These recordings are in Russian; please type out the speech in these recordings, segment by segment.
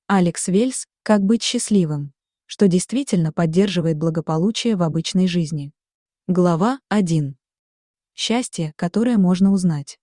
Алекс Вельс «Как быть счастливым», что действительно поддерживает благополучие в обычной жизни. Глава 1. Счастье, которое можно узнать.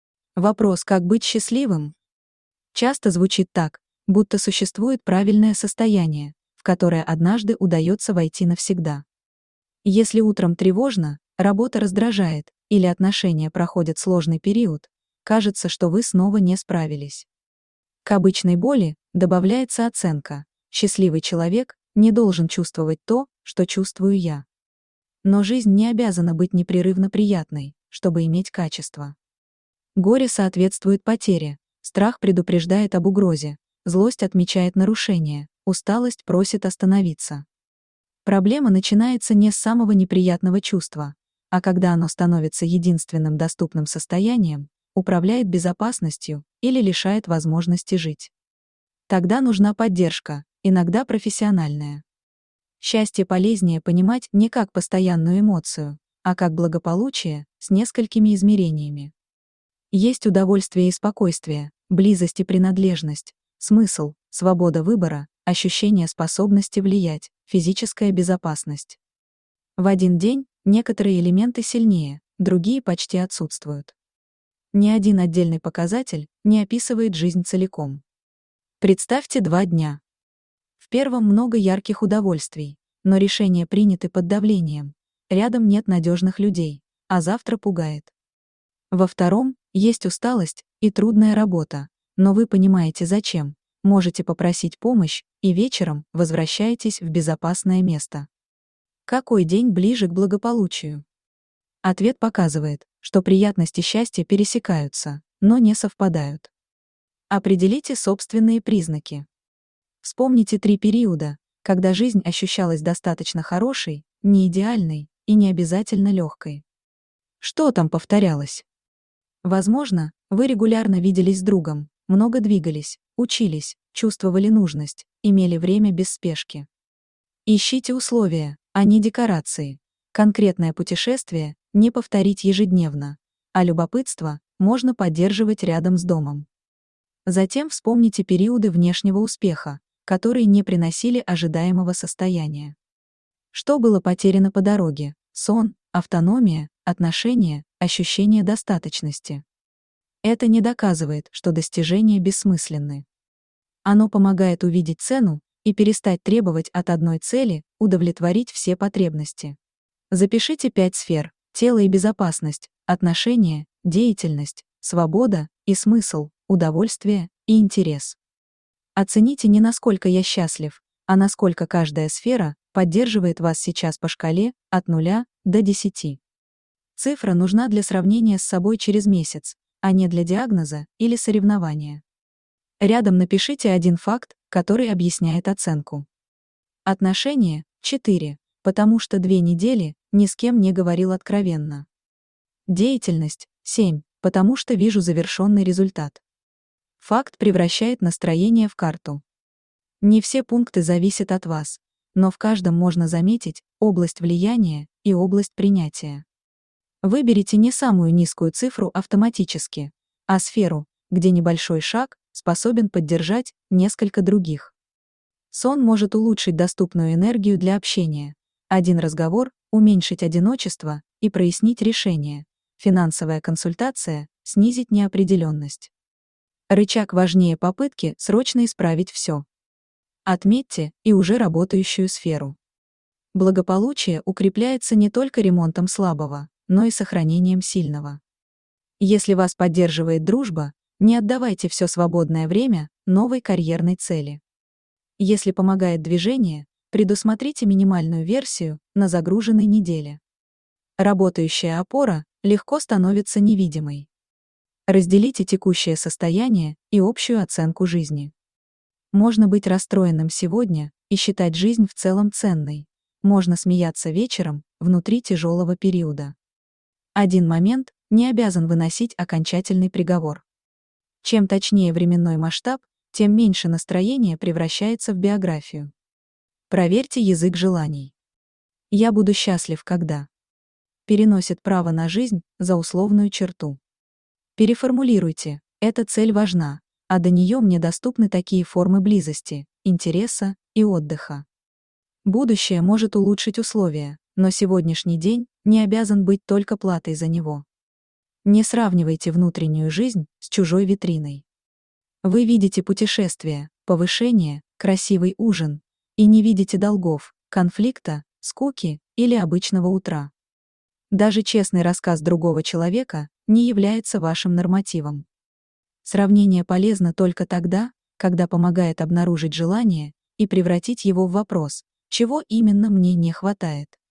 Вопрос «как быть счастливым?» часто звучит так, будто существует правильное состояние, в которое однажды удается войти навсегда. Если утром тревожно, работа раздражает, или отношения проходят сложный период, кажется, что вы снова не справились. К обычной боли добавляется оценка. Счастливый человек не должен чувствовать то, что чувствую я. Но жизнь не обязана быть непрерывно приятной, чтобы иметь качество. Горе соответствует потере, страх предупреждает об угрозе, злость отмечает нарушение, усталость просит остановиться. Проблема начинается не с самого неприятного чувства, а когда оно становится единственным доступным состоянием, управляет безопасностью или лишает возможности жить. Тогда нужна поддержка, иногда профессиональная. Счастье полезнее понимать не как постоянную эмоцию, а как благополучие с несколькими измерениями. Есть удовольствие и спокойствие, близость и принадлежность, смысл, свобода выбора, ощущение способности влиять, физическая безопасность. В один день некоторые элементы сильнее, другие почти отсутствуют. Ни один отдельный показатель не описывает жизнь целиком. Представьте 2 дня. В первом много ярких удовольствий, но решения приняты под давлением. Рядом нет надежных людей, а завтра пугает. Во втором есть усталость и трудная работа, но вы понимаете зачем, можете попросить помощь и вечером возвращаетесь в безопасное место. Какой день ближе к благополучию? Ответ показывает, что приятность и счастье пересекаются, но не совпадают. Определите собственные признаки. Вспомните 3 периода, когда жизнь ощущалась достаточно хорошей, не идеальной и не обязательно легкой. Что там повторялось? Возможно, вы регулярно виделись с другом, много двигались, учились, чувствовали нужность, имели время без спешки. Ищите условия, а не декорации. Конкретное путешествие не повторить ежедневно, а любопытство можно поддерживать рядом с домом. Затем вспомните периоды внешнего успеха, которые не приносили ожидаемого состояния. Что было потеряно по дороге? Сон, автономия, отношения, ощущение достаточности. Это не доказывает, что достижения бессмысленны. Оно помогает увидеть цену и перестать требовать от одной цели удовлетворить все потребности. Запишите 5 сфер: тело и безопасность, отношения, деятельность, свобода и смысл, удовольствие и интерес. Оцените не насколько я счастлив, а насколько каждая сфера поддерживает вас сейчас по шкале от 0 до 10. Цифра нужна для сравнения с собой через месяц, а не для диагноза или соревнования. Рядом напишите один факт, который объясняет оценку. Отношения – 4, потому что 2 недели ни с кем не говорил откровенно. Деятельность – 7, потому что вижу завершенный результат. Факт превращает настроение в карту. Не все пункты зависят от вас, но в каждом можно заметить область влияния и область принятия. Выберите не самую низкую цифру автоматически, а сферу, где небольшой шаг способен поддержать несколько других. Сон может улучшить доступную энергию для общения. Один разговор – уменьшить одиночество и прояснить решение. Финансовая консультация – снизить неопределенность. Рычаг важнее попытки срочно исправить все. Отметьте и уже работающую сферу. Благополучие укрепляется не только ремонтом слабого, но и сохранением сильного. Если вас поддерживает дружба, не отдавайте все свободное время новой карьерной цели. Если помогает движение, предусмотрите минимальную версию на загруженной неделе. Работающая опора легко становится невидимой. Разделите текущее состояние и общую оценку жизни. Можно быть расстроенным сегодня и считать жизнь в целом ценной. Можно смеяться вечером внутри тяжелого периода. Один момент не обязан выносить окончательный приговор. Чем точнее временной масштаб, тем меньше настроение превращается в биографию. Проверьте язык желаний. «Я буду счастлив, когда…» переносит право на жизнь за условную черту. Переформулируйте: «Эта цель важна, а до нее мне доступны такие формы близости, интереса и отдыха. Будущее может улучшить условия, но сегодняшний день не обязан быть только платой за него. Не сравнивайте внутреннюю жизнь с чужой витриной. Вы видите путешествие, повышение, красивый ужин, и не видите долгов, конфликта, скуки или обычного утра. Даже честный рассказ другого человека не является вашим нормативом. Сравнение полезно только тогда, когда помогает обнаружить желание и превратить его в вопрос, чего именно мне не хватает.